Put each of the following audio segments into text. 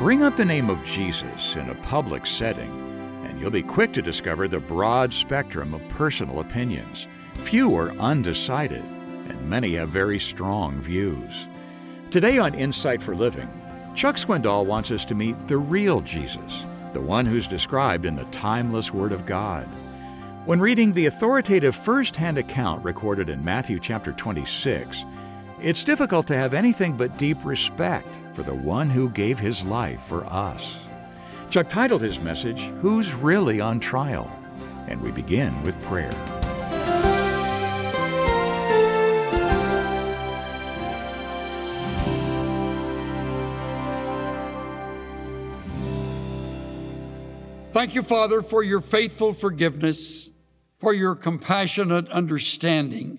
Bring up the name of Jesus in a public setting, and you'll be quick to discover the broad spectrum of personal opinions. Few are undecided, and many have very strong views. Today on Insight for Living, Chuck Swindoll wants us to meet the real Jesus, the one who's described in the timeless Word of God. When reading the authoritative first-hand account recorded in Matthew chapter 26, it's difficult to have anything but deep respect for the one who gave his life for us. Chuck titled his message, Who's Really on Trial? And we begin with prayer. Thank you, Father, for your faithful forgiveness, for your compassionate understanding,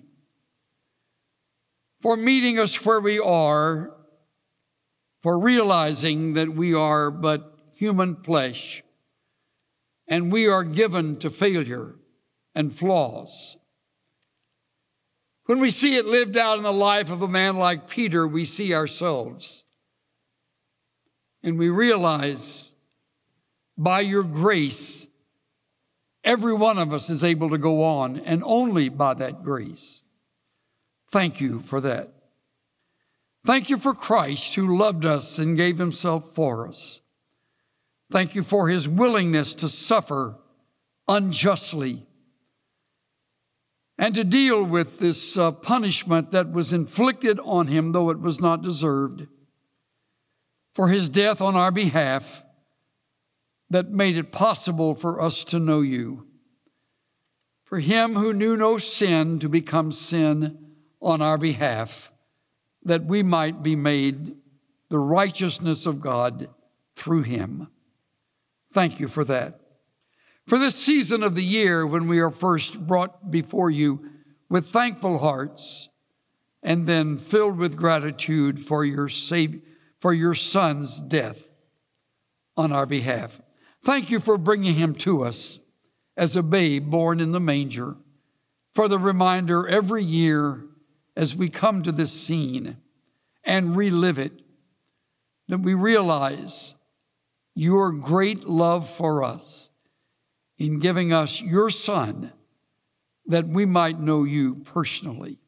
for meeting us where we are, for realizing that we are but human flesh, and we are given to failure and flaws. When we see it lived out in the life of a man like Peter, we see ourselves, and we realize by your grace, every one of us is able to go on, and only by that grace. Thank you for that. Thank you for Christ who loved us and gave himself for us. Thank you for his willingness to suffer unjustly and to deal with this punishment that was inflicted on him, though it was not deserved, for his death on our behalf that made it possible for us to know you. For him who knew no sin to become sin on our behalf, that we might be made the righteousness of God through him. Thank you for that. For this season of the year when we are first brought before you with thankful hearts and then filled with gratitude for your Son's death on our behalf. Thank you for bringing him to us as a babe born in the manger, for the reminder every year as we come to this scene and relive it, that we realize your great love for us in giving us your Son, that we might know you personally.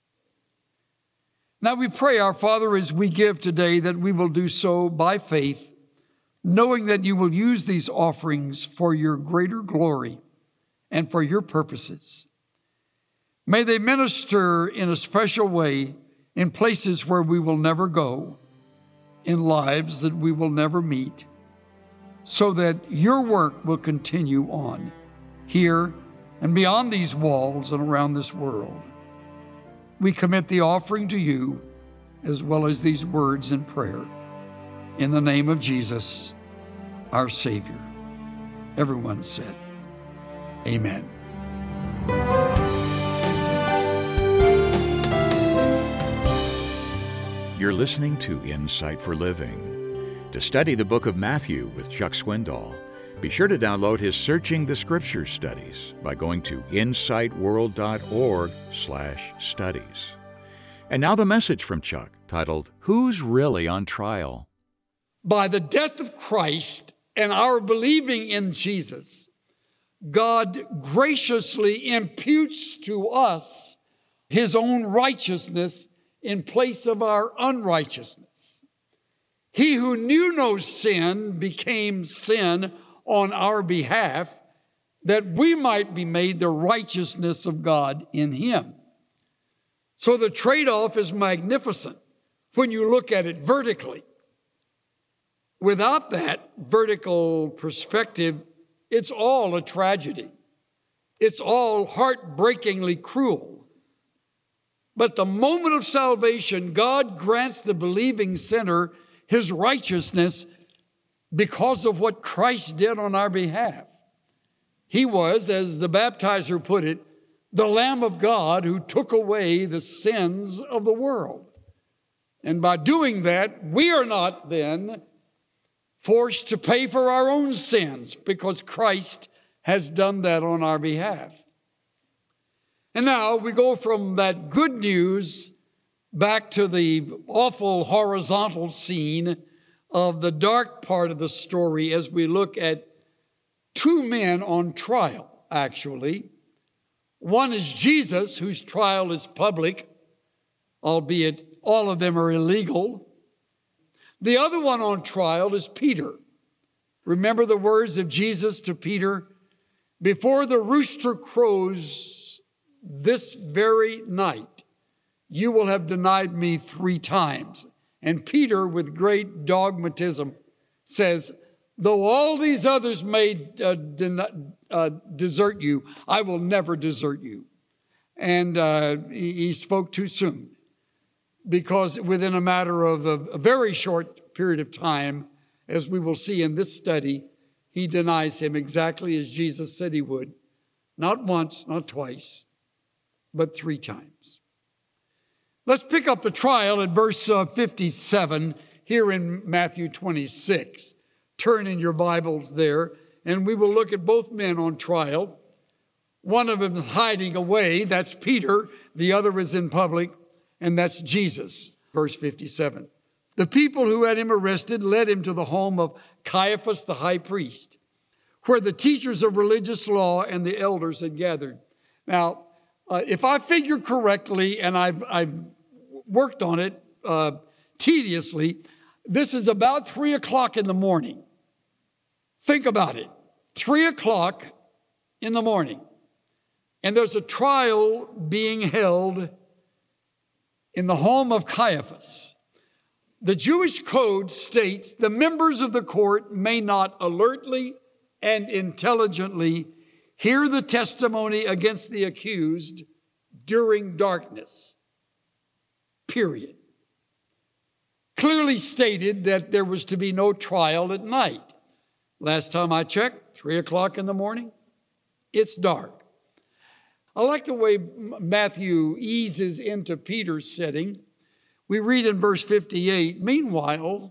Now we pray, our Father, as we give today, that we will do so by faith, knowing that you will use these offerings for your greater glory and for your purposes. May they minister in a special way in places where we will never go, in lives that we will never meet, so that your work will continue on here and beyond these walls and around this world. We commit the offering to you as well as these words in prayer. In the name of Jesus, our Savior. Everyone said, Amen. You're listening to Insight for Living. To study the book of Matthew with Chuck Swindoll, be sure to download his Searching the Scriptures studies by going to insightworld.org/studies. And now the message from Chuck, titled, Who's Really on Trial? By the death of Christ and our believing in Jesus, God graciously imputes to us his own righteousness in place of our unrighteousness. He who knew no sin became sin on our behalf, that we might be made the righteousness of God in him. So the trade-off is magnificent when you look at it vertically. Without that vertical perspective, it's all a tragedy. It's all heartbreakingly cruel. But the moment of salvation, God grants the believing sinner his righteousness because of what Christ did on our behalf. He was, as the baptizer put it, the Lamb of God who took away the sins of the world. And by doing that, we are not then forced to pay for our own sins because Christ has done that on our behalf. And now we go from that good news back to the awful horizontal scene of the dark part of the story as we look at two men on trial, actually. One is Jesus, whose trial is public, albeit all of them are illegal. The other one on trial is Peter. Remember the words of Jesus to Peter, "Before the rooster crows this very night, you will have denied me 3 times. And Peter, with great dogmatism, says, "Though all these others may desert you, I will never desert you." And he spoke too soon, because within a matter of a very short period of time, as we will see in this study, he denies him exactly as Jesus said he would. Not once, not twice, but 3 times. Let's pick up the trial at verse 57 here in Matthew 26. Turn in your Bibles there, and we will look at both men on trial. One of them is hiding away, that's Peter. The other is in public, and that's Jesus. Verse 57. The people who had him arrested led him to the home of Caiaphas the high priest, where the teachers of religious law and the elders had gathered. Now, if I figure correctly, and I've worked on it tediously, this is about 3 o'clock in the morning. Think about it. 3 o'clock in the morning. And there's a trial being held in the home of Caiaphas. The Jewish code states the members of the court may not alertly and intelligently hear the testimony against the accused during darkness. Period. Clearly stated that there was to be no trial at night. Last time I checked, 3 o'clock in the morning, it's dark. I like the way Matthew eases into Peter's setting. We read in verse 58, "Meanwhile,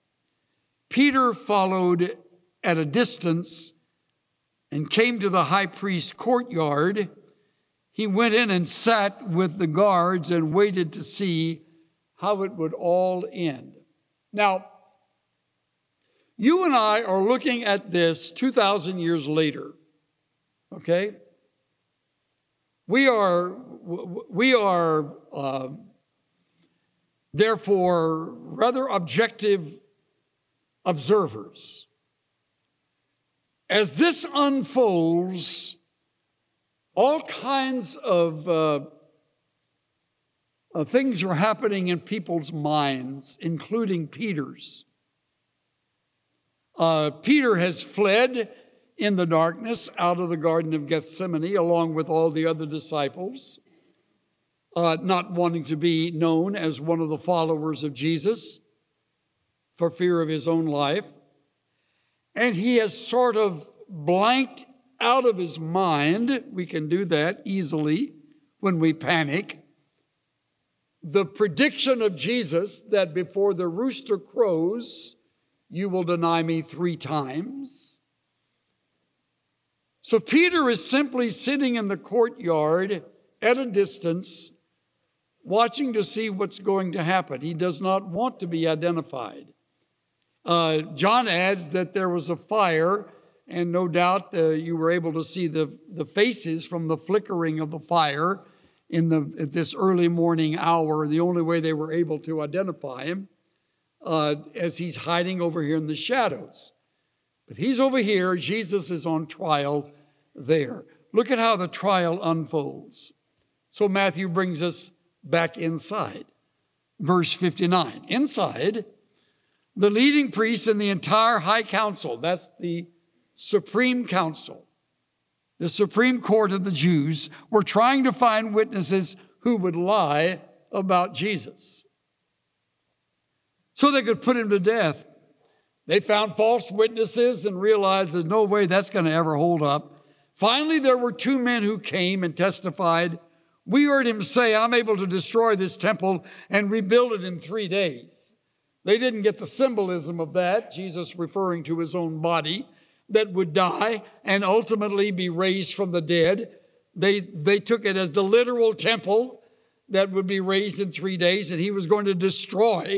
Peter followed at a distance and came to the high priest's courtyard. He went in and sat with the guards and waited to see how it would all end." Now, you and I are looking at this 2,000 years later, okay? We are therefore rather objective observers. As this unfolds, all kinds of things are happening in people's minds, including Peter's. Peter has fled in the darkness out of the Garden of Gethsemane along with all the other disciples, not wanting to be known as one of the followers of Jesus for fear of his own life. And he has sort of blanked out of his mind, we can do that easily when we panic, the prediction of Jesus that before the rooster crows, you will deny me 3 times. So Peter is simply sitting in the courtyard at a distance, watching to see what's going to happen. He does not want to be identified. John adds that there was a fire, and no doubt you were able to see the faces from the flickering of the fire at this early morning hour, the only way they were able to identify him, as he's hiding over here in the shadows. But he's over here, Jesus is on trial there. Look at how the trial unfolds. So Matthew brings us back inside. Verse 59. Inside, the leading priests and the entire high council, that's the Supreme Council, the Supreme Court of the Jews, were trying to find witnesses who would lie about Jesus so they could put him to death. They found false witnesses and realized there's no way that's going to ever hold up. Finally, there were 2 men who came and testified. We heard him say, "I'm able to destroy this temple and rebuild it in 3 days." They didn't get the symbolism of that, Jesus referring to his own body that would die and ultimately be raised from the dead. They took it as the literal temple that would be raised in 3 days, and he was going to destroy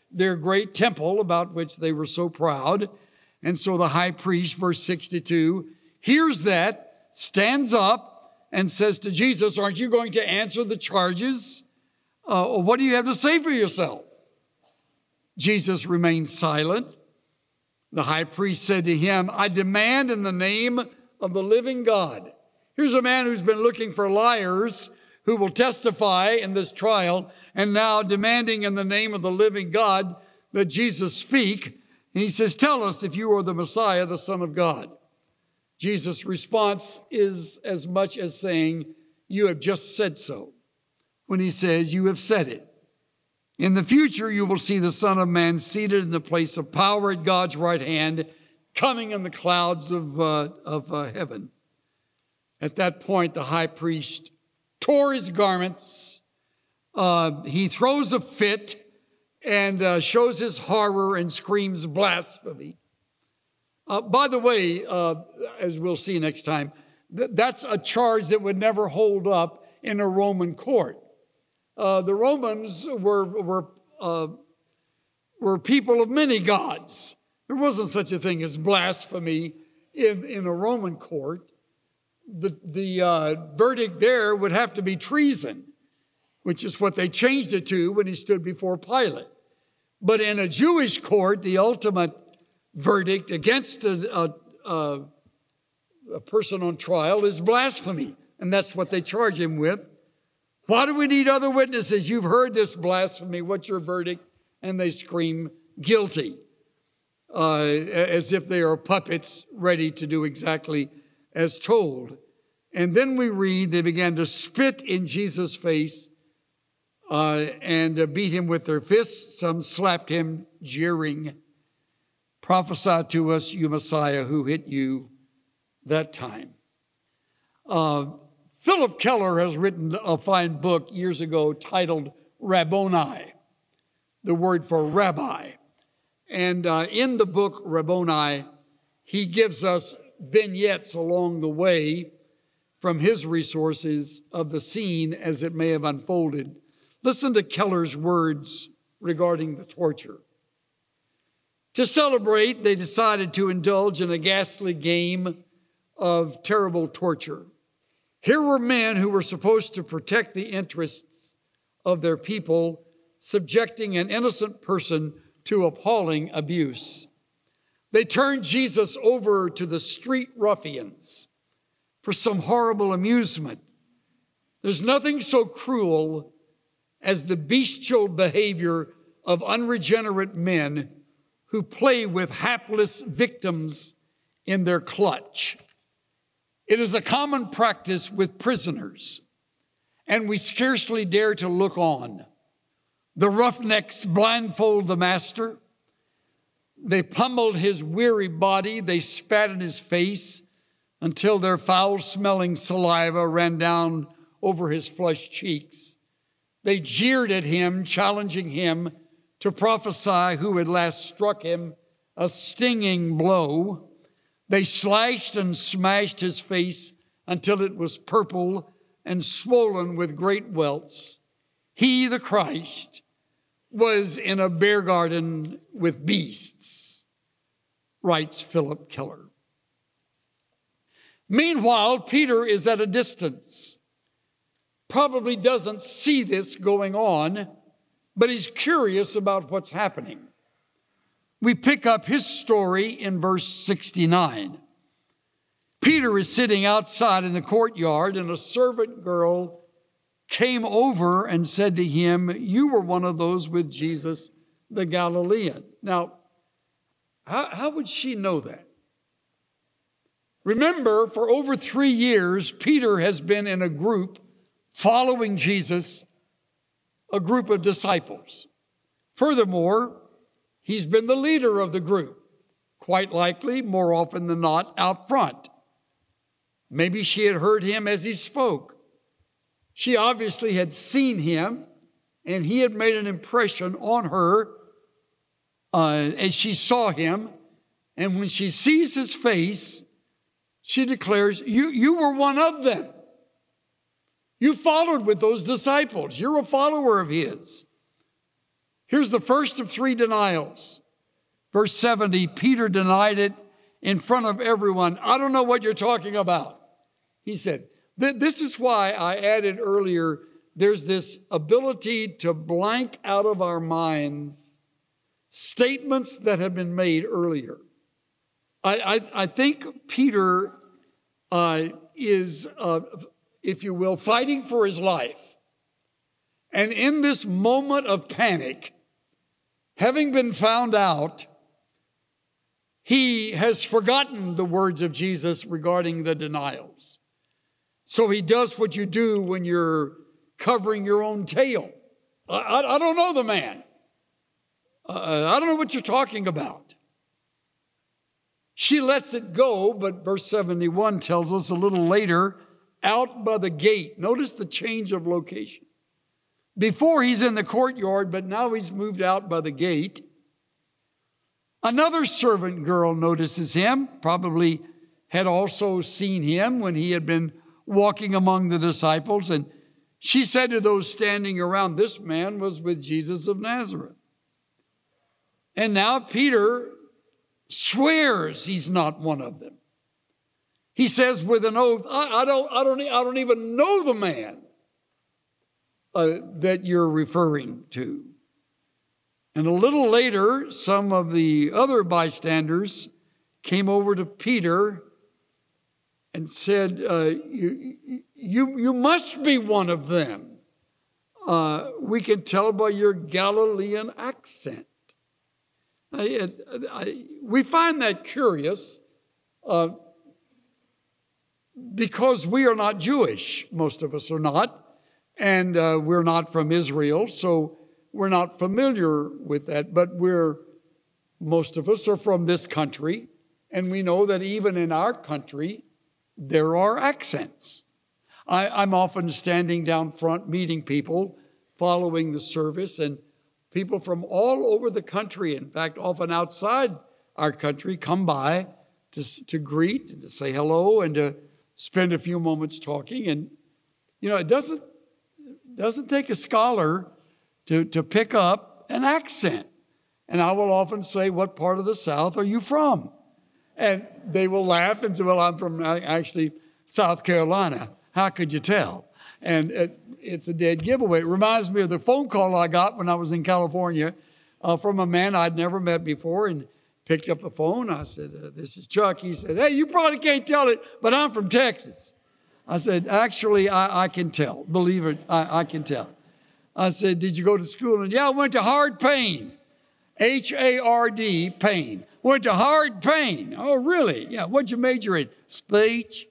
their great temple about which they were so proud. And so the high priest, verse 62, hears that, stands up, and says to Jesus, aren't you going to answer the charges? What do you have to say for yourself? Jesus remained silent. The high priest said to him, I demand in the name of the living God. Here's a man who's been looking for liars who will testify in this trial, and now demanding in the name of the living God that Jesus speak. And he says, tell us if you are the Messiah, the Son of God. Jesus' response is as much as saying, you have just said so. When he says, you have said it. In the future, you will see the Son of Man seated in the place of power at God's right hand, coming in the clouds of heaven. At that point, the high priest tore his garments. He throws a fit and shows his horror and screams blasphemy. By the way, as we'll see next time, that's a charge that would never hold up in a Roman court. The Romans were people of many gods. There wasn't such a thing as blasphemy in a Roman court. The verdict there would have to be treason, which is what they changed it to when he stood before Pilate. But in a Jewish court, the ultimate verdict against a person on trial is blasphemy, and that's what they charge him with. Why do we need other witnesses? You've heard this blasphemy. What's your verdict? And they scream guilty, as if they are puppets ready to do exactly as told. And then we read they began to spit in Jesus' face and beat him with their fists. Some slapped him, jeering. Prophesy to us, you Messiah, who hit you that time. Philip Keller has written a fine book years ago titled Rabboni, the word for rabbi. And in the book Rabboni, he gives us vignettes along the way from his resources of the scene as it may have unfolded. Listen to Keller's words regarding the torture. To celebrate, they decided to indulge in a ghastly game of terrible torture. Here were men who were supposed to protect the interests of their people, subjecting an innocent person to appalling abuse. They turned Jesus over to the street ruffians for some horrible amusement. There's nothing so cruel as the bestial behavior of unregenerate men who play with hapless victims in their clutch. It is a common practice with prisoners, and we scarcely dare to look on. The roughnecks blindfold the master. They pummeled his weary body. They spat in his face until their foul-smelling saliva ran down over his flushed cheeks. They jeered at him, challenging him to prophesy who had last struck him a stinging blow. They slashed and smashed his face until it was purple and swollen with great welts. He, the Christ, was in a bear garden with beasts, writes Philip Keller. Meanwhile, Peter is at a distance, probably doesn't see this going on, but he's curious about what's happening. We pick up his story in verse 69. Peter is sitting outside in the courtyard, and a servant girl came over and said to him, you were one of those with Jesus the Galilean. Now, how would she know that? Remember, for over 3 years, Peter has been in a group following Jesus, a group of disciples. Furthermore, he's been the leader of the group, quite likely, more often than not, out front. Maybe she had heard him as he spoke. She obviously had seen him, and he had made an impression on her as she saw him. And when she sees his face, she declares, you were one of them. You followed with those disciples. You're a follower of his. Here's the first of three denials. Verse 70, Peter denied it in front of everyone. I don't know what you're talking about, he said. This is why I added earlier, there's this ability to blank out of our minds statements that have been made earlier. I think Peter is, if you will, fighting for his life. And in this moment of panic, having been found out, he has forgotten the words of Jesus regarding the denials. So he does what you do when you're covering your own tail. I don't know the man. I don't know what you're talking about. She lets it go, but verse 71 tells us a little later, out by the gate. Notice the change of location. Before he's in the courtyard, but now he's moved out by the gate. Another servant girl notices him, probably had also seen him when he had been walking among the disciples. And she said to those standing around, this man was with Jesus of Nazareth. And now Peter swears he's not one of them. He says with an oath, I don't even know the man that you're referring to. And a little later, some of the other bystanders came over to Peter and said, you must be one of them. We can tell by your Galilean accent. We find that curious because we are not Jewish. Most of us are not. And we're not from Israel, so we're not familiar with that. But most of us are from this country, and we know that even in our country, there are accents. I'm often standing down front meeting people, following the service, and people from all over the country, in fact, often outside our country, come by to greet and to say hello and to spend a few moments talking. And, it doesn't take a scholar to pick up an accent. And I will often say, what part of the South are you from? And they will laugh and say, well, I'm from actually South Carolina. How could you tell? And it's a dead giveaway. It reminds me of the phone call I got when I was in California from a man I'd never met before, and picked up the phone. I said, this is Chuck. He said, hey, you probably can't tell it, but I'm from Texas. I said, actually, I can tell. Believe it, I can tell. I said, did you go to school? And yeah, I went to Hard Payne. H-A-R-D, Payne. Went to Hard Payne. Oh, really? Yeah, what'd you major in? Speech.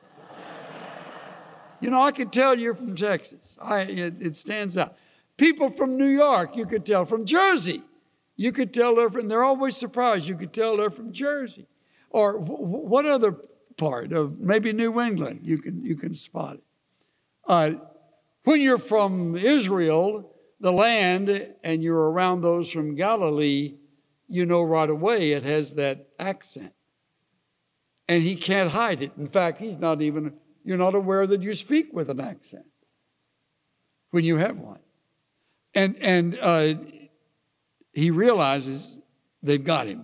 I can tell you're from Texas. It stands out. People from New York, you could tell. From Jersey, you could tell they're always surprised. You could tell they're from Jersey. Or what other part of maybe New England, you can spot it. When you're from Israel, the land, and you're around those from Galilee, you know right away it has that accent. And he can't hide it. In fact, you're not aware that you speak with an accent when you have one. And he realizes they've got him.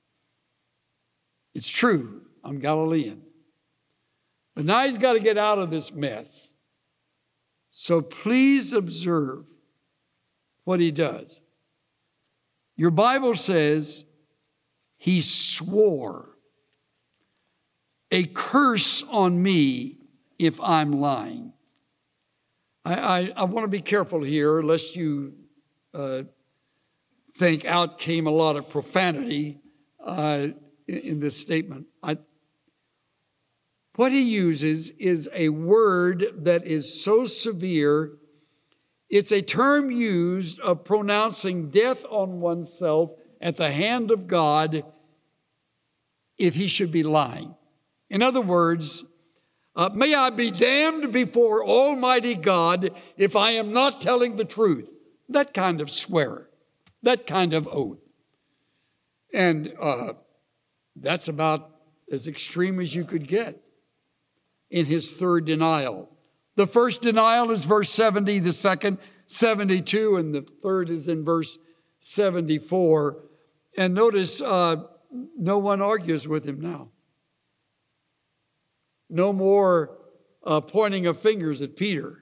It's true, I'm Galilean. But now he's got to get out of this mess. So please observe what he does. Your Bible says he swore, a curse on me if I'm lying. I want to be careful here, lest you think out came a lot of profanity in this statement. What he uses is a word that is so severe. It's a term used of pronouncing death on oneself at the hand of God if he should be lying. In other words, may I be damned before Almighty God if I am not telling the truth. That kind of swearer, that kind of oath. And that's about as extreme as you could get in his third denial. The first denial is verse 70, the second 72, and the third is in verse 74. And notice no one argues with him now. No more pointing of fingers at Peter.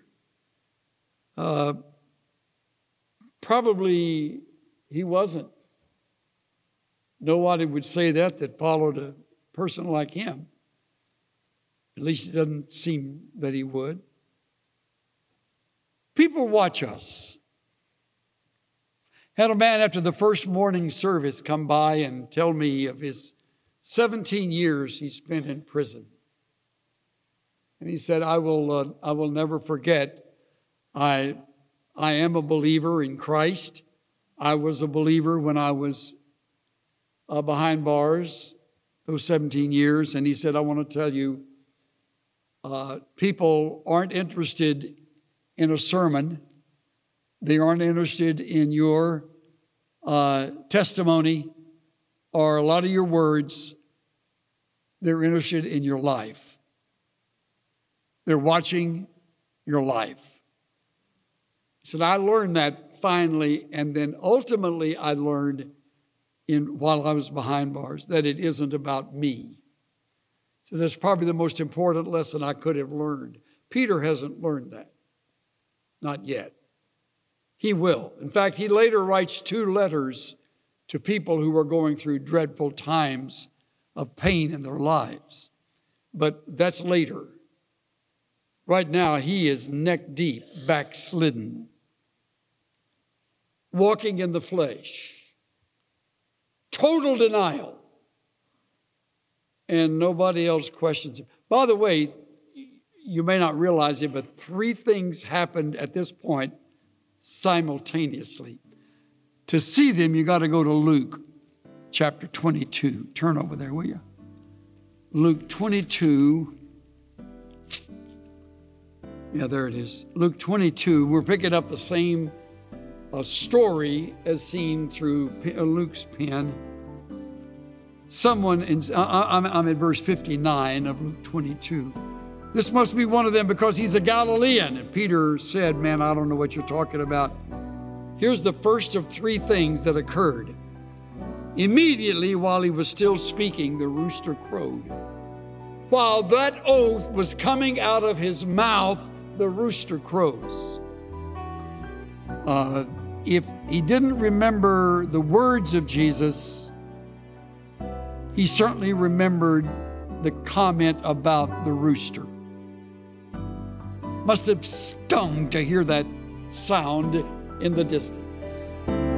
Probably he wasn't. Nobody would say that followed a person like him. At least it doesn't seem that he would. People watch us. Had a man after the first morning service come by and tell me of his 17 years he spent in prison. And he said, I will never forget. I am a believer in Christ. I was a believer when I was behind bars those 17 years. And he said, I want to tell you, people aren't interested in a sermon. They aren't interested in your testimony or a lot of your words. They're interested in your life. They're watching your life. He said, I learned that finally, and then ultimately I learned while I was behind bars that it isn't about me. So that's probably the most important lesson I could have learned. Peter hasn't learned that. Not yet. He will. In fact, he later writes 2 letters to people who are going through dreadful times of pain in their lives. But that's later. Right now, he is neck deep, backslidden, walking in the flesh, total denial, and nobody else questions him. By the way, you may not realize it, but 3 things happened at this point simultaneously. To see them, you got to go to Luke chapter 22. Turn over there, will you? Luke 22. Yeah, there it is. Luke 22. We're picking up the same story as seen through Luke's pen. I'm at verse 59 of Luke 22. This must be one of them because he's a Galilean. And Peter said, man, I don't know what you're talking about. Here's the first of 3 things that occurred. Immediately while he was still speaking, the rooster crowed. While that oath was coming out of his mouth, the rooster crows. If he didn't remember the words of Jesus, he certainly remembered the comment about the rooster. Must have stung to hear that sound in the distance.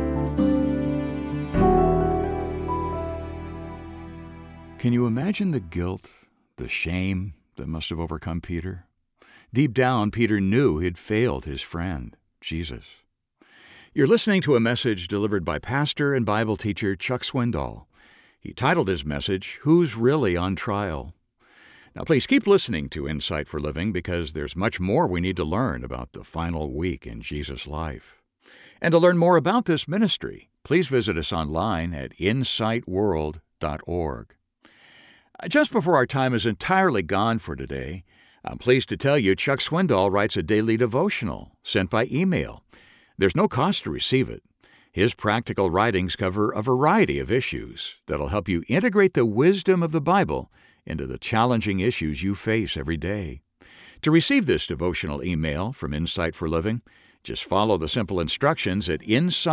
Can you imagine the guilt, the shame that must have overcome Peter? Deep down, Peter knew he'd failed his friend, Jesus. You're listening to a message delivered by pastor and Bible teacher Chuck Swindoll. He titled his message, Who's Really on Trial? Now, please keep listening to Insight for Living because there's much more we need to learn about the final week in Jesus' life. And to learn more about this ministry, please visit us online at insightworld.org. Just before our time is entirely gone for today, I'm pleased to tell you Chuck Swindoll writes a daily devotional sent by email. There's no cost to receive it. His practical writings cover a variety of issues that'll help you integrate the wisdom of the Bible into the challenging issues you face every day. To receive this devotional email from Insight for Living, just follow the simple instructions at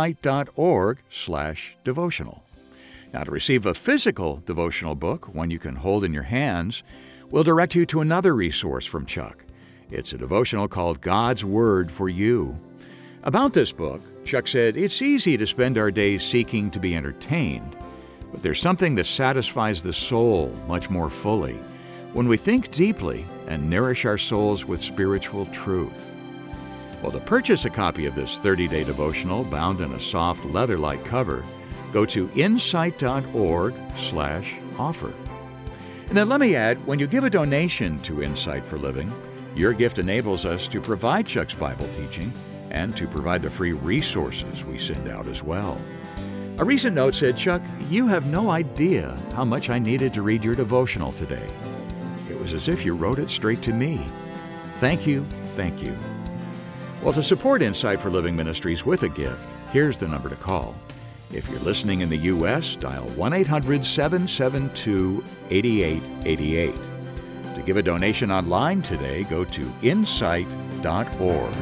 insight.org/devotional. Now, to receive a physical devotional book, one you can hold in your hands, we'll direct you to another resource from Chuck. It's a devotional called God's Word for You. About this book, Chuck said, it's easy to spend our days seeking to be entertained, but there's something that satisfies the soul much more fully when we think deeply and nourish our souls with spiritual truth. Well, to purchase a copy of this 30-day devotional bound in a soft leather-like cover, go to insight.org/offer. And then let me add, when you give a donation to Insight for Living, your gift enables us to provide Chuck's Bible teaching and to provide the free resources we send out as well. A recent note said, Chuck, you have no idea how much I needed to read your devotional today. It was as if you wrote it straight to me. Thank you, thank you. Well, to support Insight for Living Ministries with a gift, here's the number to call. If you're listening in the U.S., dial 1-800-772-8888. To give a donation online today, go to insight.org.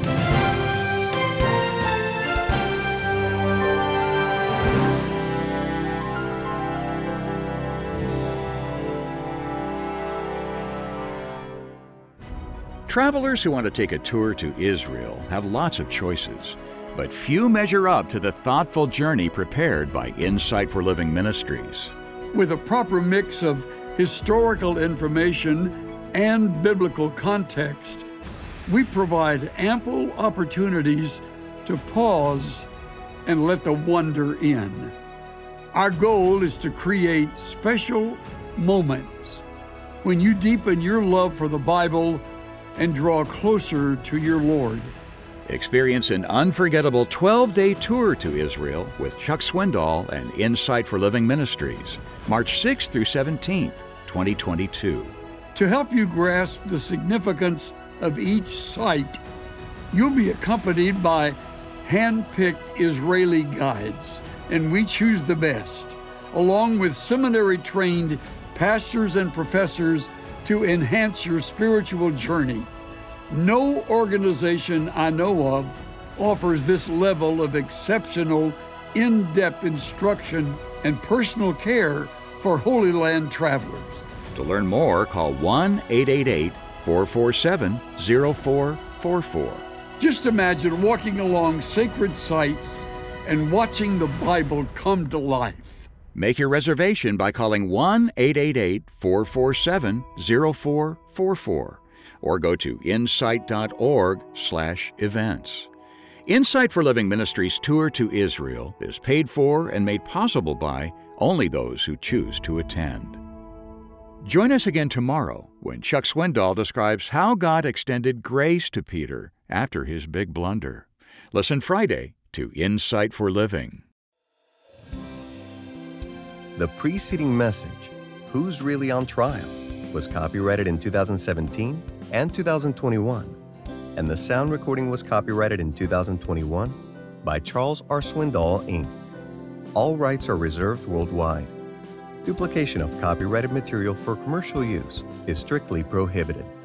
Travelers who want to take a tour to Israel have lots of choices, but few measure up to the thoughtful journey prepared by Insight for Living Ministries. With a proper mix of historical information and biblical context, we provide ample opportunities to pause and let the wonder in. Our goal is to create special moments when you deepen your love for the Bible and draw closer to your Lord. Experience an unforgettable 12-day tour to Israel with Chuck Swindoll and Insight for Living Ministries, March 6th through 17th, 2022. To help you grasp the significance of each site, you'll be accompanied by hand-picked Israeli guides, and we choose the best, along with seminary-trained pastors and professors to enhance your spiritual journey. No organization I know of offers this level of exceptional, in-depth instruction and personal care for Holy Land travelers. To learn more, call 1-888-447-0444. Just imagine walking along sacred sites and watching the Bible come to life. Make your reservation by calling 1-888-447-0444 or go to insight.org/events. Insight for Living Ministries tour to Israel is paid for and made possible by only those who choose to attend. Join us again tomorrow when Chuck Swindoll describes how God extended grace to Peter after his big blunder. Listen Friday to Insight for Living. The preceding message, Who's Really on Trial, was copyrighted in 2017 and 2021, and the sound recording was copyrighted in 2021 by Charles R. Swindoll, Inc. All rights are reserved worldwide. Duplication of copyrighted material for commercial use is strictly prohibited.